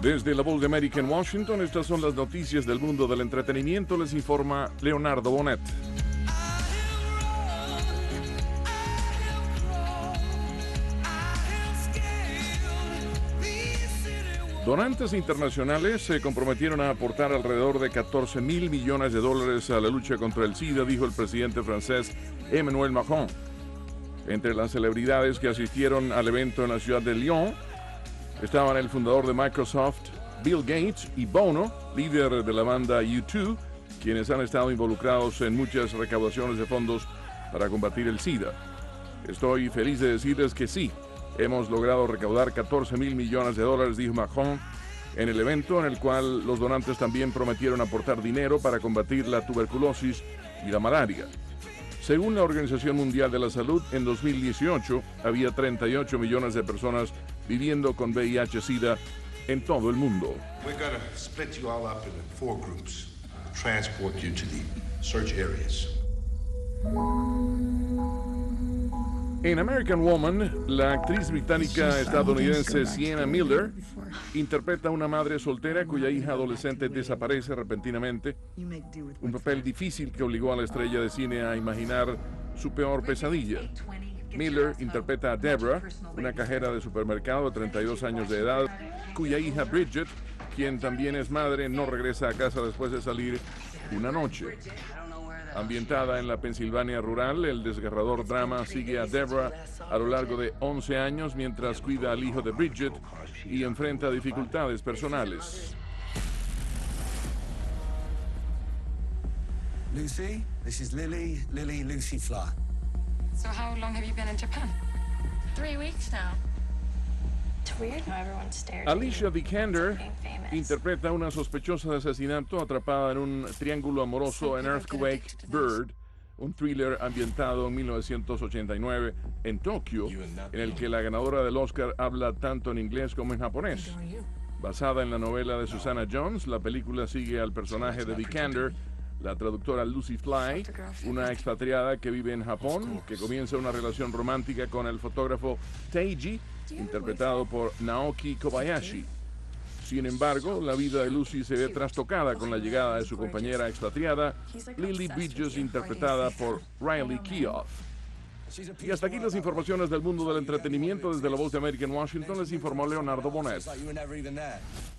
Desde la Voz de América en Washington, estas son las noticias del mundo del entretenimiento. Les informa Leonardo Bonet. Donantes internacionales se comprometieron a aportar alrededor de 14.000 millones de dólares a la lucha contra el SIDA, dijo el presidente francés Emmanuel Macron. Entre las celebridades que asistieron al evento en la ciudad de Lyon estaban el fundador de Microsoft, Bill Gates, y Bono, líder de la banda U2, quienes han estado involucrados en muchas recaudaciones de fondos para combatir el SIDA. Estoy feliz de decirles que sí, hemos logrado recaudar 14.000 millones de dólares, dijo Macron, en el evento en el cual los donantes también prometieron aportar dinero para combatir la tuberculosis y la malaria. Según la Organización Mundial de la Salud, en 2018 había 38 millones de personas viviendo con VIH-Sida en todo el mundo. We're going to split you all up into 4 groups, transport you to the search areas. En American Woman, la actriz británica estadounidense Sienna Miller interpreta a una madre soltera cuya hija adolescente desaparece repentinamente, un papel difícil que obligó a la estrella de cine a imaginar su peor pesadilla. Miller interpreta a Deborah, una cajera de supermercado de 32 años de edad, cuya hija Bridget, quien también es madre, no regresa a casa después de salir una noche. Ambientada en la Pensilvania rural, el desgarrador drama sigue a Deborah a lo largo de 11 años mientras cuida al hijo de Bridget y enfrenta dificultades personales. Lucy, this is Lily Lucy Fly. So how long have you been in Japan? 3 weeks now. It's weird how everyone stares. Alicia Vikander interpreta a una sospechosa de asesinato atrapada en un triángulo amoroso en Earthquake Bird, un thriller ambientado en 1989 en Tokio, en el que la ganadora del Oscar habla tanto en inglés como en japonés. Basada en la novela de Susanna Jones, la película sigue al personaje de Vikander, la traductora Lucy Fly, una expatriada que vive en Japón, que comienza una relación romántica con el fotógrafo Teiji, interpretado por Naoki Kobayashi. Sin embargo, la vida de Lucy se ve trastocada con la llegada de su compañera expatriada, Lily Bridges, interpretada por Riley Keough. Y hasta aquí las informaciones del mundo del entretenimiento. Desde la Voz de América en Washington les informó Leonardo Bonet.